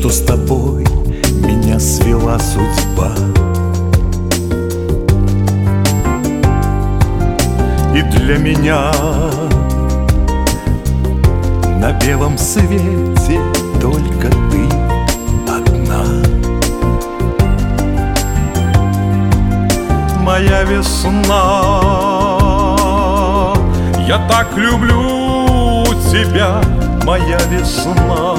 что с тобой меня свела судьба. И для меня на белом свете только ты одна. Моя весна, я так люблю тебя, моя весна.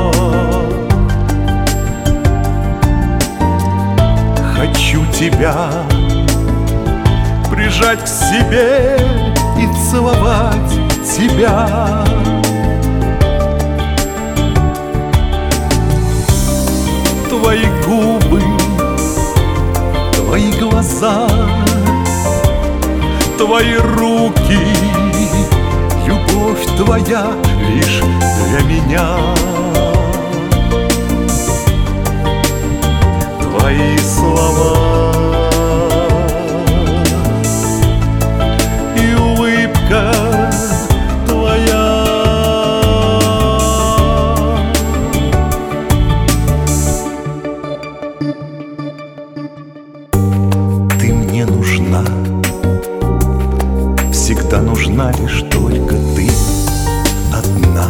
Хочу тебя прижать к себе и целовать тебя. Твои губы, твои глаза, твои руки, любовь твоя лишь для меня. Твои слова и улыбка твоя. Ты мне нужна, всегда нужна лишь только ты одна.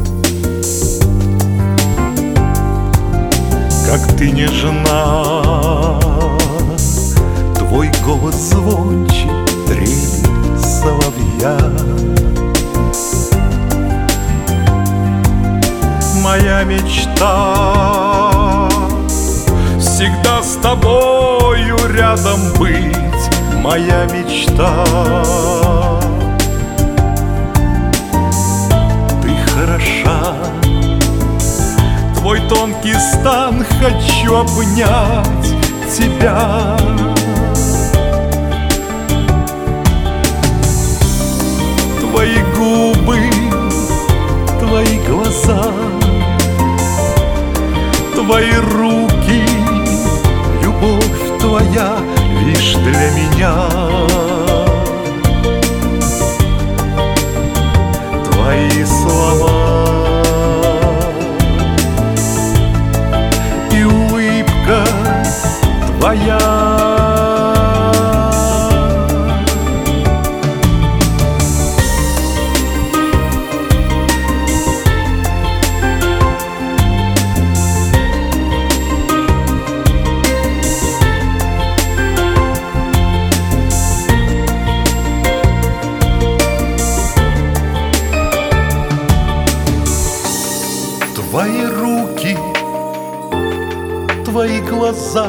Как ты нежна, твой голос звонче трели соловья. Моя мечта всегда с тобою рядом быть, моя мечта. Ты хороша, твой тонкий стан хочу обнять тебя. Твои губы, твои глаза, твои руки, любовь твоя лишь для меня. Твои слова и улыбка твоя. Твои руки, твои глаза,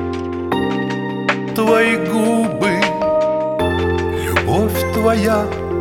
твои губы, любовь твоя